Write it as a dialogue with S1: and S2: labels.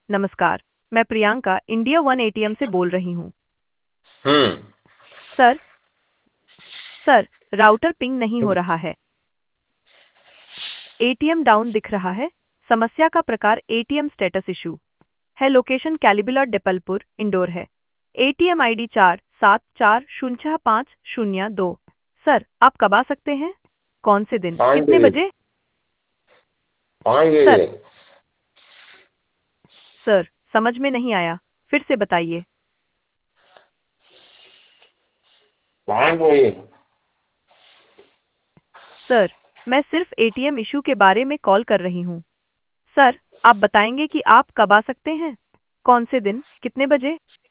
S1: नमस्कार, मैं Priyanka India one ATM से बोल रही हूँ।
S2: Hmm.
S1: Sir, sir, router ping नहीं हो रहा है। एटीएम डाउन दिख रहा है। समस्या का प्रकार एटीएम स्टेटस इशू है। लोकेशन कैलिबुला डेपलपुर, इंदौर है। ATM ID 47405002। सर, आप कब आ सकते हैं? कौन से दिन?
S2: 5
S1: कितने
S2: बजे।
S1: बजे?
S2: 5 बजे।
S1: सर, सर, समझ में नहीं आया। फिर से बताइए।
S2: 5 बजे।
S1: सर, मैं सिर्फ एटीएम इशू के बारे में कॉल कर रही हूँ। सर, आप बताएंगे कि आप कब आ सकते हैं? कौन से दिन? कितने बजे?